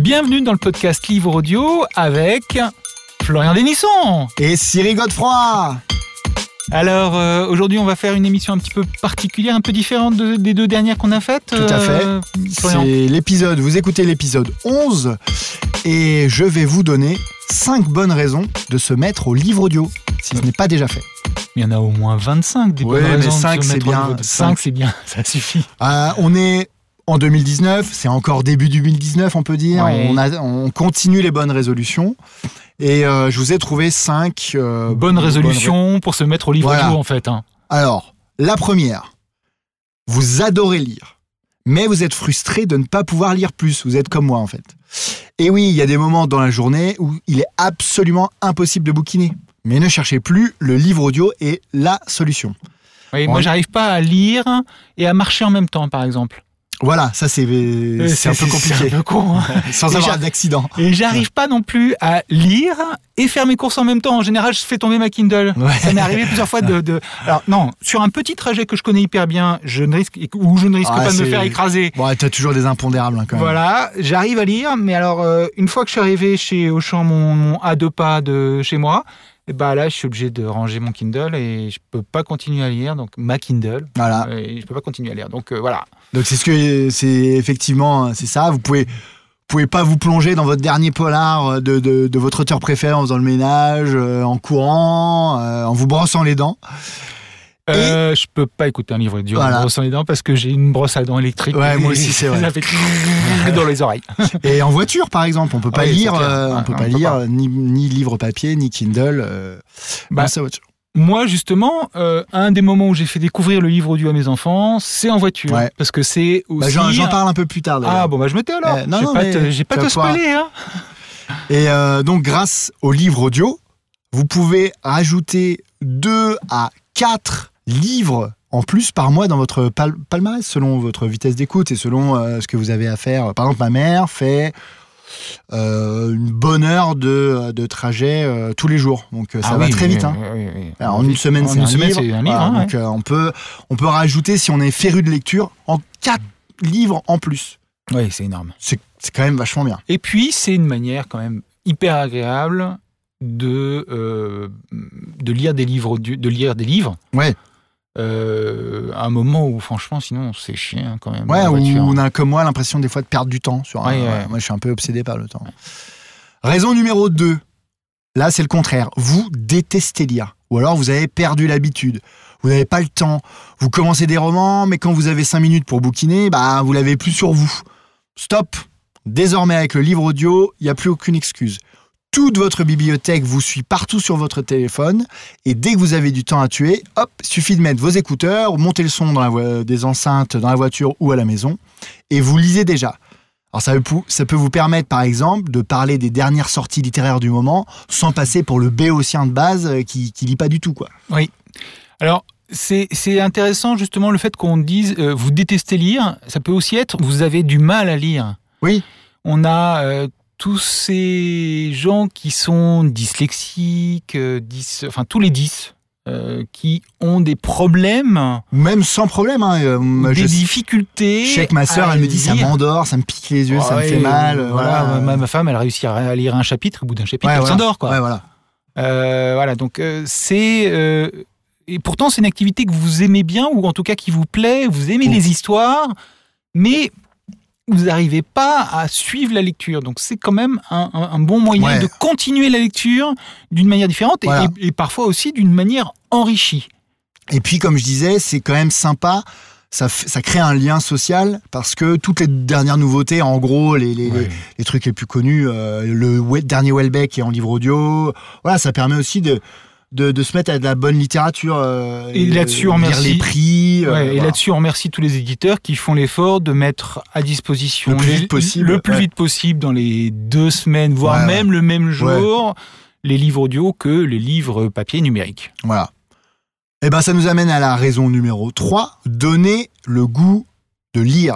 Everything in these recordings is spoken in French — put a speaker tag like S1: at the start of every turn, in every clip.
S1: Bienvenue dans le podcast Livre Audio avec Florian Denisson
S2: et Cyril Godefroy.
S1: Alors aujourd'hui on va faire une émission un petit peu particulière, un peu différente des deux dernières qu'on a faites.
S2: Tout à fait. C'est l'épisode, vous écoutez l'épisode 11 et je vais vous donner 5 bonnes raisons de se mettre au livre audio, si ce n'est pas déjà fait.
S1: Il y en a au moins 25 des bonnes raisons
S2: 5
S1: de se
S2: c'est
S1: mettre
S2: bien.
S1: au livre audio. 5 c'est bien, ça suffit.
S2: On est en 2019, c'est encore début 2019 on peut dire,
S1: Ouais.
S2: on continue les bonnes résolutions et je vous ai trouvé 5
S1: Bonne résolution pour se mettre au livre
S2: Voilà.
S1: audio en fait.
S2: Alors, la première, vous adorez lire, mais vous êtes frustré de ne pas pouvoir lire plus. Vous êtes comme moi, en fait. Et oui, il y a des moments dans la journée où il est absolument impossible de bouquiner. Mais ne cherchez plus, le livre audio est la solution.
S1: Oui, moi j'arrive pas à lire et à marcher en même temps par exemple.
S2: Voilà, ça c'est un peu compliqué.
S1: C'est un peu con. Hein.
S2: Sans
S1: Et
S2: avoir d'accident.
S1: Et j'arrive pas non plus à lire et faire mes courses en même temps. En général, je fais tomber ma Kindle.
S2: Ouais.
S1: Ça m'est arrivé plusieurs fois Alors non, sur un petit trajet que je connais hyper bien, je ne risque pas de me faire écraser.
S2: Bon, t'as toujours des impondérables quand même.
S1: Voilà, j'arrive à lire, mais alors une fois que je suis arrivé chez Auchan, mon à 2 pas de chez moi, et bah là, je suis obligé de ranger mon Kindle et je peux pas continuer à lire. Donc ma Kindle,
S2: Voilà.
S1: et je peux pas continuer à lire. Donc voilà.
S2: Donc c'est effectivement c'est ça. Vous pouvez pas vous plonger dans votre dernier polar de votre auteur préféré en faisant le ménage, en courant, en vous brossant les dents.
S1: Je peux pas écouter un livre audio en brossant les dents parce que j'ai une brosse à dents électrique.
S2: Ouais, moi aussi, c'est vrai.
S1: Ça fait dans les oreilles.
S2: Et en voiture, par exemple, on peut pas
S1: Oui,
S2: lire,
S1: c'est clair.
S2: on peut pas lire ni livre papier, ni Kindle dans sa voiture.
S1: Moi, justement, un des moments où j'ai fait découvrir le livre audio à mes enfants, c'est en voiture. Ouais. Parce que c'est aussi...
S2: j'en parle un peu plus tard, d'ailleurs.
S1: Ah, bon, je me tais alors. J'ai pas te spoiler. Hein.
S2: Et donc, grâce au livre audio, vous pouvez rajouter 2 à 4 livres en plus par mois dans votre palmarès, selon votre vitesse d'écoute et selon ce que vous avez à faire. Par exemple, ma mère fait une bonne heure de trajet tous les jours. Donc ça va très vite. Oui. Alors, en une semaine, c'est un livre. Voilà, donc on peut rajouter, si on est féru de lecture, en 4 livres en plus.
S1: Oui, c'est énorme.
S2: C'est quand même vachement bien.
S1: Et puis, c'est une manière quand même hyper agréable de lire des livres.
S2: Ouais.
S1: À un moment où franchement sinon c'est chiant quand même.
S2: Ouais, où on a comme moi l'impression des fois de perdre du temps sur moi je suis un peu obsédé par le temps. Raison numéro 2. Là c'est le contraire, vous détestez lire ou alors vous avez perdu l'habitude. Vous n'avez pas le temps. Vous commencez des romans mais quand vous avez 5 minutes pour bouquiner, vous l'avez plus sur vous. Stop. Désormais avec le livre audio, il n'y a plus aucune excuse. Toute votre bibliothèque vous suit partout sur votre téléphone et dès que vous avez du temps à tuer, hop, suffit de mettre vos écouteurs, monter le son dans des enceintes dans la voiture ou à la maison et vous lisez déjà. Alors ça peut vous permettre par exemple de parler des dernières sorties littéraires du moment sans passer pour le béotien de base qui lit pas du tout quoi.
S1: Oui. Alors c'est intéressant justement le fait qu'on dise vous détestez lire, ça peut aussi être vous avez du mal à lire.
S2: Oui.
S1: On a tous ces gens qui sont dyslexiques, tous les 10, qui ont des problèmes.
S2: Même sans problème.
S1: Des difficultés.
S2: Je sais que ma sœur, elle me dit ça m'endort, ça me pique les yeux, ça me fait mal.
S1: Voilà. Ma femme, elle a réussi à lire un chapitre, au bout d'un chapitre, elle s'endort. Quoi.
S2: Ouais, voilà.
S1: Donc c'est... et pourtant, c'est une activité que vous aimez bien, ou en tout cas qui vous plaît, vous aimez les histoires, mais... vous n'arrivez pas à suivre la lecture. Donc, c'est quand même un bon moyen de continuer la lecture d'une manière différente et parfois aussi d'une manière enrichie.
S2: Et puis, comme je disais, c'est quand même sympa. Ça crée un lien social parce que toutes les dernières nouveautés, en gros, les trucs les plus connus, le dernier Houellebecq qui est en livre audio, voilà, ça permet aussi de se mettre à de la bonne littérature
S1: et là-dessus on
S2: remercie les prix
S1: et là-dessus on remercie tous les éditeurs qui font l'effort de mettre à disposition
S2: le plus vite possible
S1: dans les 2 semaines voire même le même jour les livres audio que les livres papier numériques.
S2: Voilà. Et ça nous amène à la raison numéro 3, donner le goût de lire.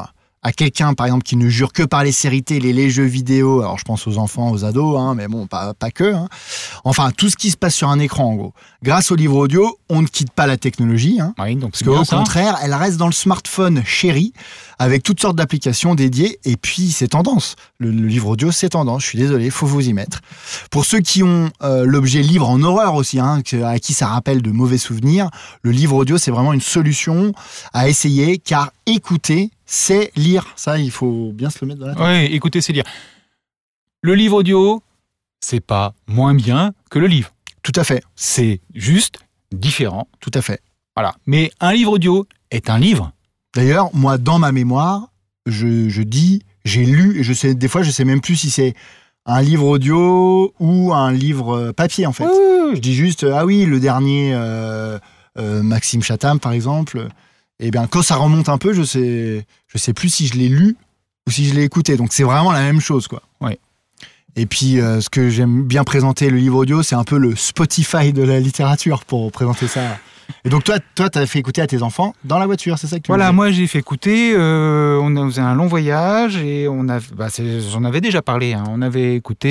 S2: à quelqu'un, par exemple, qui ne jure que par les séries télé, les jeux vidéo, alors je pense aux enfants, aux ados, mais bon, pas que. Enfin, tout ce qui se passe sur un écran, en gros. Grâce au livre audio, on ne quitte pas la technologie,
S1: oui, donc
S2: parce qu'au contraire, elle reste dans le smartphone chéri, avec toutes sortes d'applications dédiées, et puis c'est tendance. Le livre audio, c'est tendance, je suis désolé, il faut vous y mettre. Pour ceux qui ont l'objet livre en horreur aussi, à qui ça rappelle de mauvais souvenirs, le livre audio, c'est vraiment une solution à essayer, car écouter, c'est lire. Ça, il faut bien se le mettre dans la tête.
S1: Oui, écouter, c'est lire. Le livre audio, c'est pas moins bien que le livre.
S2: Tout à fait.
S1: C'est juste différent.
S2: Tout à fait.
S1: Voilà. Mais un livre audio est un livre.
S2: D'ailleurs, moi, dans ma mémoire, je dis, j'ai lu, et des fois, je sais même plus si c'est un livre audio ou un livre papier, en fait.
S1: Oui.
S2: Je dis juste, le dernier Maxime Chatham, par exemple. Eh bien, quand ça remonte un peu, je sais plus si je l'ai lu ou si je l'ai écouté. Donc, c'est vraiment la même chose, quoi.
S1: Oui.
S2: Et puis, ce que j'aime bien présenter, le livre audio, c'est un peu le Spotify de la littérature pour présenter ça. Et donc, toi, t'as fait écouter à tes enfants dans la voiture, c'est ça que tu
S1: Voilà, moi, j'ai fait écouter. On a fait un long voyage et j'en avais déjà parlé. On avait écouté,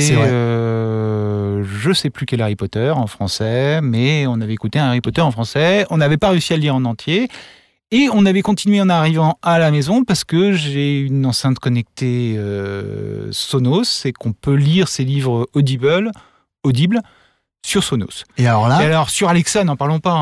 S1: je sais plus quel Harry Potter en français, mais on avait écouté un Harry Potter en français. On n'avait pas réussi à le lire en entier. Et on avait continué en arrivant à la maison parce que j'ai une enceinte connectée Sonos et qu'on peut lire ces livres audibles sur Sonos.
S2: Et alors
S1: sur Alexa, n'en parlons pas.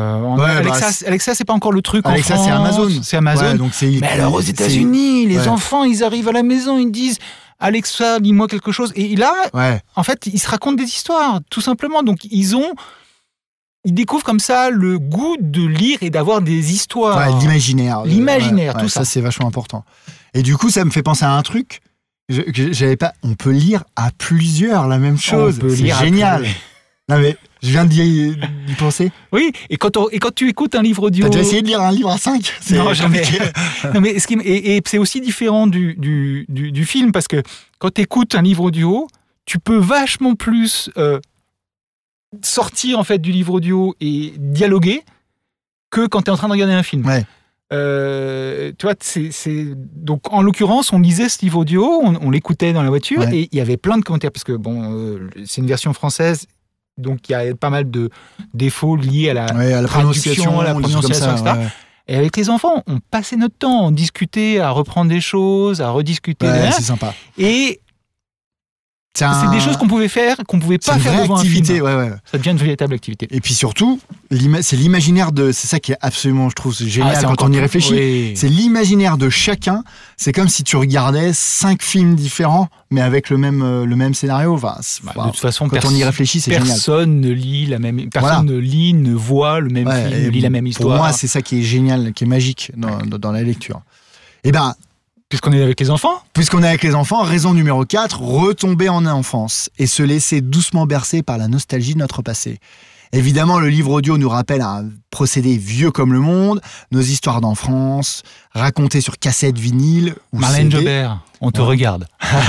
S1: Alexa, c'est pas encore le truc
S2: Alexa,
S1: en France.
S2: C'est Amazon.
S1: Ouais,
S2: donc
S1: mais alors aux États-Unis, les enfants, ils arrivent à la maison, ils disent Alexa, lis-moi quelque chose. Et là, en fait, ils se racontent des histoires, tout simplement. Donc ils découvrent comme ça le goût de lire et d'avoir des histoires.
S2: L'imaginaire.
S1: L'imaginaire, tout ça.
S2: Ça, c'est vachement important. Et du coup, ça me fait penser à un truc. J'avais pas. On peut lire à plusieurs la même chose. C'est génial. Non mais je viens d'y penser.
S1: Oui. Et quand tu écoutes un livre audio.
S2: T'as déjà essayé de lire un livre à 5 ?
S1: Non, jamais. Non mais c'est aussi différent du film parce que quand tu écoutes un livre audio, tu peux vachement plus sortir en fait du livre audio et dialoguer que quand tu es en train de regarder un film.
S2: Ouais.
S1: Tu vois, donc en l'occurrence, on lisait ce livre audio, on l'écoutait dans la voiture et il y avait plein de commentaires parce que c'est une version française, donc il y a pas mal de défauts liés à la traduction, à la prononciation, etc. Ouais. Et avec les enfants, on passait notre temps, on discutait, à reprendre des choses, à rediscuter.
S2: C'est sympa.
S1: Et c'est des choses qu'on pouvait faire, qu'on pouvait pas faire devant un film. Ça devient une véritable activité.
S2: Et puis surtout, c'est l'imaginaire c'est ça qui est absolument, je trouve, génial quand on y réfléchit. Oui. C'est l'imaginaire de chacun. C'est comme si tu regardais 5 films différents, mais avec le même scénario. Enfin,
S1: de toute façon,
S2: quand on y réfléchit, c'est génial.
S1: Personne ne lit ne voit le même film, ne lit la même histoire.
S2: Pour moi, c'est ça qui est génial, qui est magique dans la lecture. Et
S1: Puisqu'on est avec les enfants,
S2: raison numéro 4, retomber en enfance et se laisser doucement bercer par la nostalgie de notre passé. Évidemment, le livre audio nous rappelle un procédé vieux comme le monde, nos histoires d'enfance, racontées sur cassette vinyle ou
S1: Marlène
S2: CD.
S1: Jobert, on te regarde.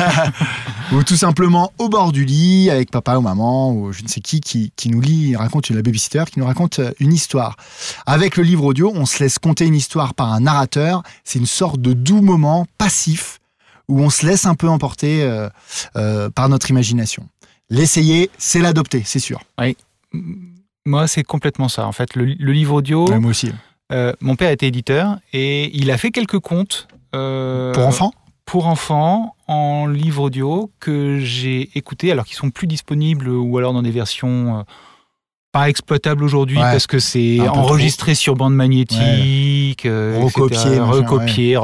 S2: Ou tout simplement au bord du lit avec papa ou maman ou je ne sais qui nous lit, raconte la babysitter qui nous raconte une histoire. Avec le livre audio, on se laisse conter une histoire par un narrateur. C'est une sorte de doux moment passif où on se laisse un peu emporter par notre imagination. L'essayer, c'est l'adopter, c'est sûr.
S1: Oui. Moi, c'est complètement ça. En fait, le livre audio.
S2: Ouais, moi aussi.
S1: Mon père était éditeur et il a fait quelques contes. Pour enfants en livre audio que j'ai écouté, alors qu'ils sont plus disponibles ou alors dans des versions pas exploitables aujourd'hui parce que c'est enregistré sur bande magnétique, recopié,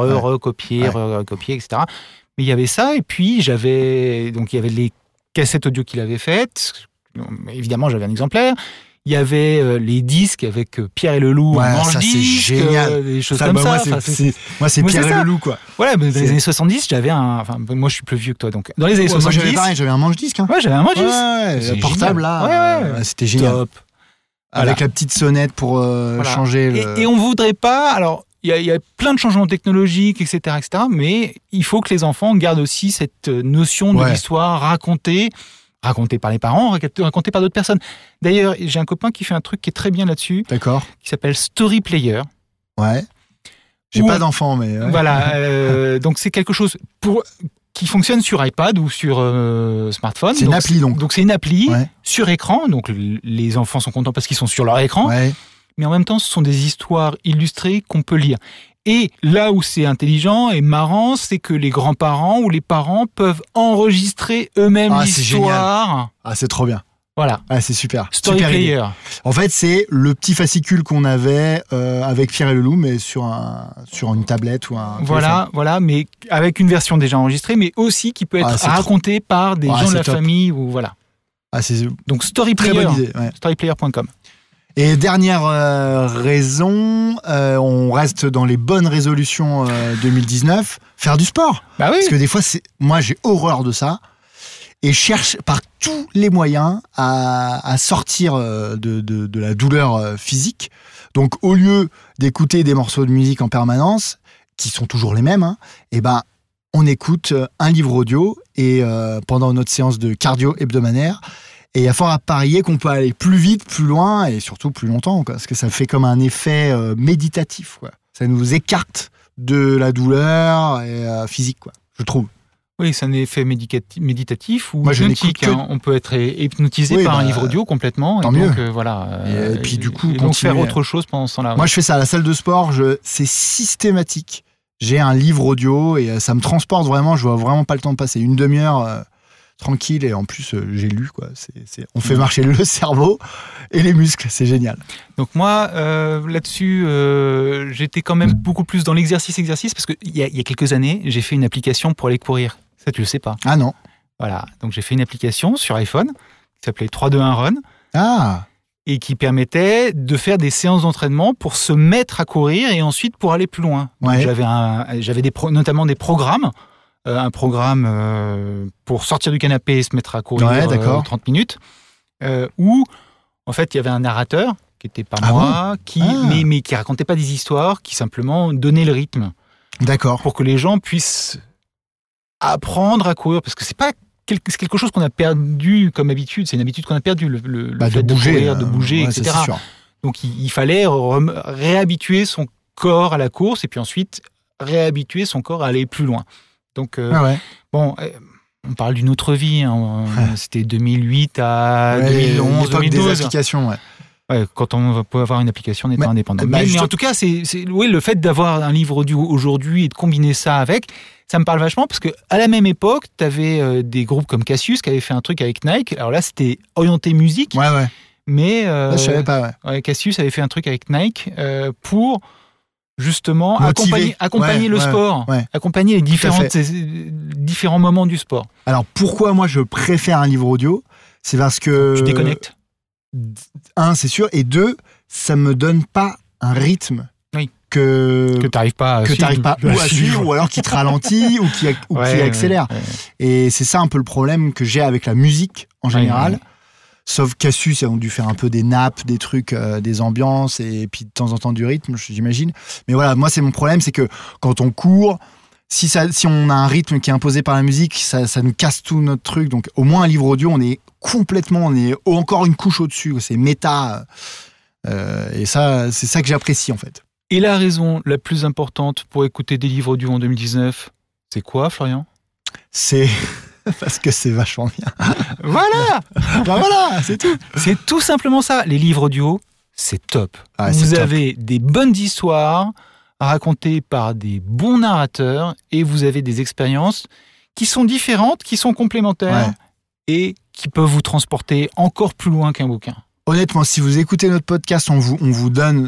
S1: etc. Mais il y avait ça et puis il y avait les cassettes audio qu'il avait faites. Évidemment, j'avais un exemplaire. Il y avait les disques avec Pierre et le Loup en manche-disque,
S2: c'est génial.
S1: Des choses comme ça.
S2: Moi, c'est Pierre et le Loup, quoi.
S1: Voilà, mais dans les années 70, j'avais moi, je suis plus vieux que toi, donc dans les années 70.
S2: Moi, j'avais un manche-disque.
S1: Ouais, j'avais un manche-disque.
S2: Portable, là. C'était génial.
S1: Top.
S2: Avec la petite sonnette pour changer.
S1: Et on voudrait pas. Alors, il y a plein de changements technologiques, etc., mais il faut que les enfants gardent aussi cette notion de l'histoire racontée par les parents, raconté par d'autres personnes. D'ailleurs, j'ai un copain qui fait un truc qui est très bien là-dessus.
S2: D'accord.
S1: Qui s'appelle Story Player.
S2: Ouais. J'ai pas d'enfant, mais... Ouais.
S1: Voilà, donc c'est quelque chose qui fonctionne sur iPad ou sur smartphone.
S2: C'est une appli, donc.
S1: Donc c'est une appli sur écran, donc les enfants sont contents parce qu'ils sont sur leur écran, mais en même temps, ce sont des histoires illustrées qu'on peut lire. Et là où c'est intelligent et marrant, c'est que les grands-parents ou les parents peuvent enregistrer eux-mêmes l'histoire.
S2: Ah, c'est trop bien.
S1: Voilà.
S2: Ah, c'est super.
S1: Story Player.
S2: En fait, c'est le petit fascicule qu'on avait avec Pierre et le Loup, mais sur une tablette ou un téléphone.
S1: Voilà, mais avec une version déjà enregistrée, mais aussi qui peut être racontée par des gens de la famille ou voilà.
S2: Ah, c'est
S1: donc Story Player.
S2: Très bonne idée.
S1: Storyplayer.com.
S2: Et dernière raison, on reste dans les bonnes résolutions 2019, faire du sport.
S1: Bah oui.
S2: Parce que des fois, moi j'ai horreur de ça. Et cherche par tous les moyens à sortir de la douleur physique. Donc, au lieu d'écouter des morceaux de musique en permanence, qui sont toujours les mêmes, on écoute un livre audio et pendant notre séance de cardio hebdomadaire. Et il y a fort à parier qu'on peut aller plus vite, plus loin et surtout plus longtemps, quoi, parce que ça fait comme un effet méditatif, quoi. Ça nous écarte de la douleur physique, quoi, je trouve.
S1: Oui, c'est un effet méditatif ou hypnotique. On peut être hypnotisé par un livre audio complètement.
S2: Tant
S1: et
S2: mieux.
S1: Donc, voilà.
S2: Et puis du coup,
S1: donc faire autre chose pendant ce temps-là.
S2: Moi, je fais ça à la salle de sport. C'est systématique. J'ai un livre audio et ça me transporte vraiment. Je vois vraiment pas le temps de passer. Une demi-heure tranquille et en plus, j'ai lu, quoi. On fait marcher le cerveau et les muscles. C'est génial. Donc
S1: moi, là-dessus, j'étais quand même beaucoup plus dans l'exercice parce qu'il y a quelques années, j'ai fait une application pour aller courir. Ça, tu le sais pas.
S2: Ah non.
S1: Voilà. Donc, j'ai fait une application sur iPhone qui s'appelait 3-2-1 Run.
S2: Ah.
S1: Et qui permettait de faire des séances d'entraînement pour se mettre à courir et ensuite pour aller plus loin. Donc, j'avais notamment des programmes. Un programme pour sortir du canapé et se mettre à courir 30 minutes. Où, en fait, il y avait un narrateur qui n'était pas moi, mais qui racontait pas des histoires, qui simplement donnait le rythme.
S2: D'accord.
S1: Pour que les gens puissent apprendre à courir, parce que c'est quelque chose qu'on a perdu comme habitude. C'est une habitude qu'on a perdu, le fait de courir, de bouger, etc. Donc il fallait réhabituer son corps à la course et puis ensuite réhabituer son corps à aller plus loin. Donc bon, on parle d'une autre vie. Hein. C'était 2008 à 2011, 2012.
S2: Des applications,
S1: quand on peut avoir une application en étant indépendant. Mais en tout cas, le fait d'avoir un livre audio aujourd'hui et de combiner ça avec, ça me parle vachement parce qu'à la même époque, tu avais des groupes comme Cassius qui avaient fait un truc avec Nike. Alors là, c'était orienté musique. Mais
S2: là, je savais pas.
S1: Cassius avait fait un truc avec Nike pour justement accompagner le sport, accompagner les différents moments du sport.
S2: Alors pourquoi moi je préfère un livre audio ? C'est parce que
S1: tu déconnectes.
S2: Un, c'est sûr, et deux, ça me donne pas un rythme que t'arrives pas à suivre, ou alors qui te ralentit ou qui accélère. Et c'est ça un peu le problème que j'ai avec la musique en général. Sauf Cassius, ils ont dû faire un peu des nappes, des trucs, des ambiances et puis de temps en temps du rythme, j'imagine. Mais voilà, moi c'est mon problème, c'est que quand on court, si on a un rythme qui est imposé par la musique, ça nous casse tout notre truc. Donc au moins un livre audio, on est encore une couche au-dessus, c'est méta. Et ça, c'est ça que j'apprécie en fait.
S1: Et la raison la plus importante pour écouter des livres audio en 2019, c'est quoi, Florian ?
S2: C'est parce que c'est vachement bien.
S1: Voilà.
S2: Voilà, c'est tout.
S1: C'est tout simplement ça. Les livres audio, c'est top. Vous avez des bonnes histoires racontées par des bons narrateurs et vous avez des expériences qui sont différentes, qui sont complémentaires et qui peuvent vous transporter encore plus loin qu'un bouquin.
S2: Honnêtement, si vous écoutez notre podcast, on vous donne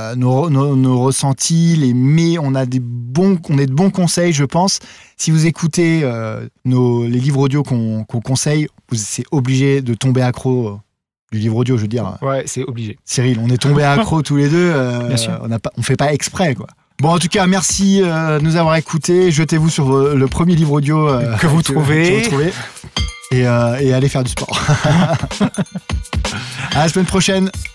S2: nos ressentis, on est de bons conseils, je pense. Si vous écoutez les livres audio qu'on conseille, c'est obligé de tomber accro du livre audio, je veux dire.
S1: Ouais, c'est obligé.
S2: Cyril, on est tombé accro tous les deux.
S1: Bien sûr.
S2: On fait pas exprès, quoi. Bon, en tout cas, merci de nous avoir écoutés. Jetez-vous sur le premier livre audio
S1: que vous trouvez.
S2: Et allez faire du sport. À la semaine prochaine.